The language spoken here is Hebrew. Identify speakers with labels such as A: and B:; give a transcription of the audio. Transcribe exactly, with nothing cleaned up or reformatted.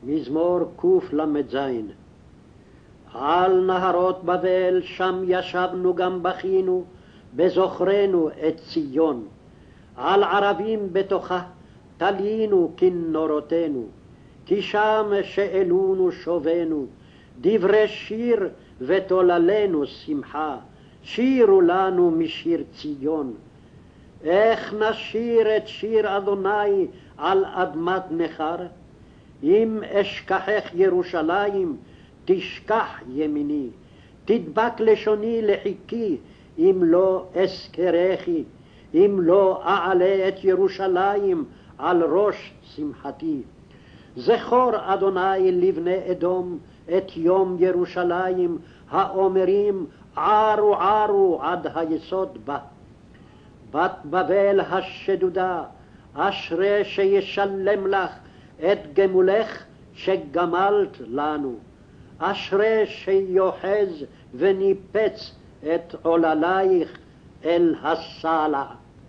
A: מזמור קל"ז. על נהרות בבל שם ישבנו גם בכינו, בזוכרנו את ציון. על ערבים בתוכה תלינו כנורותינו, כי שם שאלונו שובנו, דברי שיר ותוללנו שמחה, שירו לנו משיר ציון. איך נשיר את שיר אדוני על אדמת נכר? אם אשכחך ירושלים, תשכח ימיני, תדבק לשוני לחיקי, אם לא אזכרכי, אם לא אעלה את ירושלים על ראש שמחתי. זכור אדוני לבני אדום את יום ירושלים, האומרים ערו ערו עד היסוד בה. בת בבל השדודה, אשרי שישלם לך את גמולך שגמלת לנו. אשרי שיוחז וניפץ את עוללייך אל הסלע.